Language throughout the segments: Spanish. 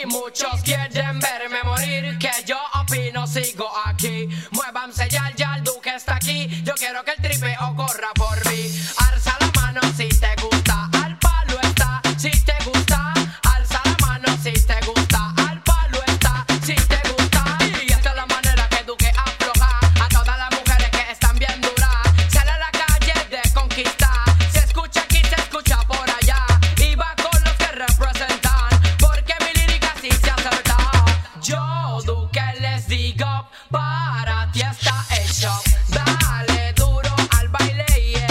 Y muchos quieren verme morir, que yo opino, sigo aquí. Muévanse ya, el Duque está aquí. Yo quiero que el tripeo corra por mí. Alza la mano si te gusta, al palo está. Si te gusta, alza la mano si te gusta, al palo está. Si te gusta. Y esta es la manera que Duque afloja a todas las mujeres que están bien duras. Sale a la calle de conquistar. Se escucha aquí, se escucha por allá. Y va con los que representan, porque mi lírica sí se acerta. Yo, Duque, les digo, para ti está hecho. Dale duro al baile,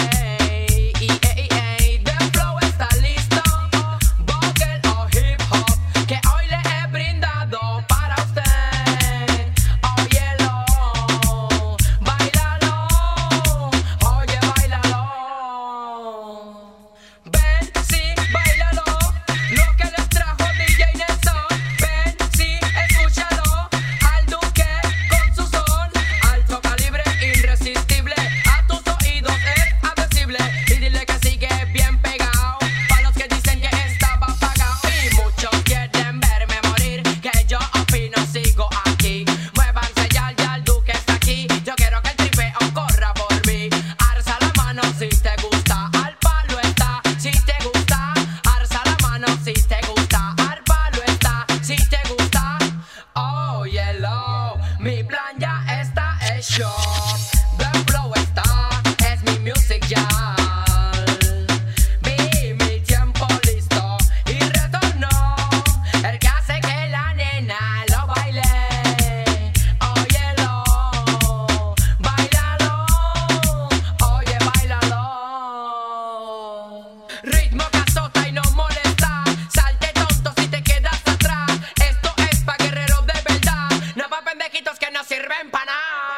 The flow está listo, vocal o hip hop, que hoy le he brindado para usted. Óyelo, báilalo, oye, báilalo. Ven, sí, báilalo, lo que les trajo DJ Nelson. Ven, sí, escúchalo, al Duque con su son, alto calibre, irresistible, a tus oídos es accesible. Y dile que sigue bien pegado, pa' los que dicen que estaba apagado. Y muchos quieren verme morir, que yo opino, sigo aquí. Muévanse ya, el Duque está aquí. Yo quiero que el tripeo corra por mí. Alza la mano si te gusta, al palo está. Si te gusta, alza la mano si te gusta, al palo está. Si te gusta, óyelo, mi plan ya está hecho. The flow está, es mi music ya. Vi mi tiempo listo y retornó, el que hace que la nena lo baile. Óyelo, báilalo, oye, báilalo. Ritmo que azota y no molesta, salte tonto si te quedas atrás. Esto es pa' guerreros de verdad, no pa' pendejitos que no sirven pa' nada.